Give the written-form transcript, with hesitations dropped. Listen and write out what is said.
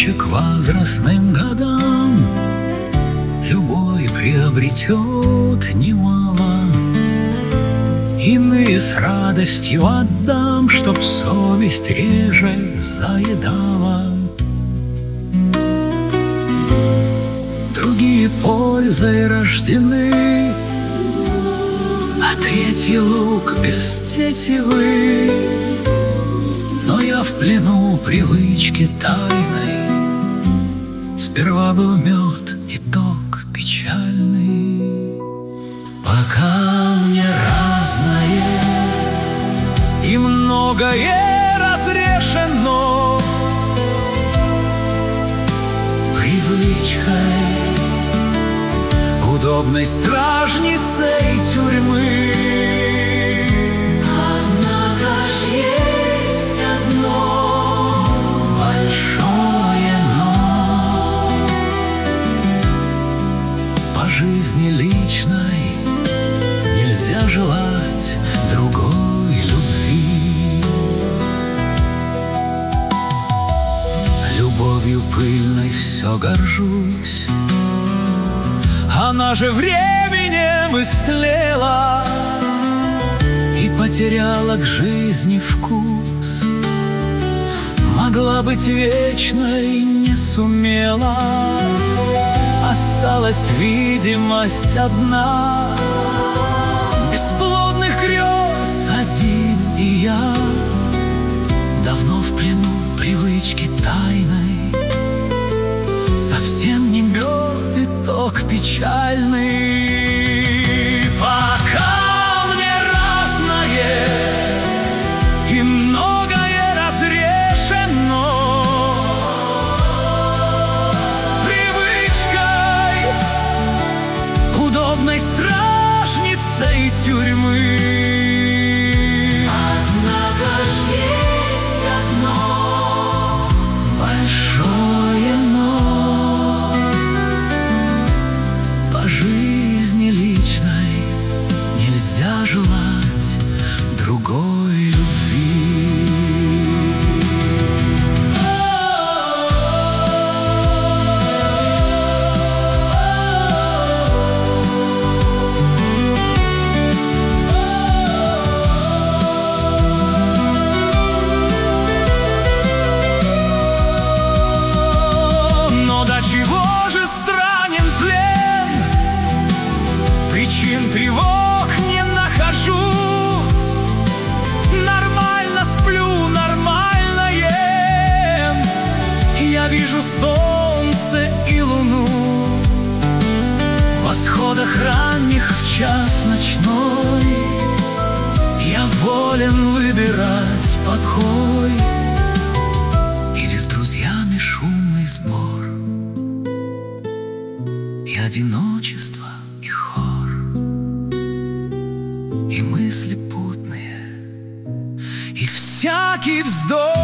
ближе к возрастным годам любой приобретет немало. Иные с радостью отдам, чтоб совесть реже заедала. Другие пользой рождены, а третий лук без тетивы. Но я в плену привычки тайной. Сперва был мед, итог печальный. Пока мне разное и многое разрешено привычкой, удобной стражницей тюрьмы. Однако ж есть одно большое но: по жизни личной нельзя желать другой любви. Любовью пыльной все горжусь, она же временем истлела и потеряла к жизни вкус. Могла быть вечной, не сумела, осталась видимость одна. Бесплодных грез один и я, давно в плену привычки тайной. Совсем не мед, итог печальный. Пока мне разное и многое разрешено привычкой, удобной стражницей тюрьмы. Однако ж есть одно большое но: по жизни личной нельзя желать другой любви. Причин тревог не нахожу. Нормально сплю, нормально ем. Я вижу солнце и луну в восходах ранних, в час ночной. Я волен выбирать покой или с друзьями шумный сбор, и одиночество, и хор, и мысли путные, и всякий вздох.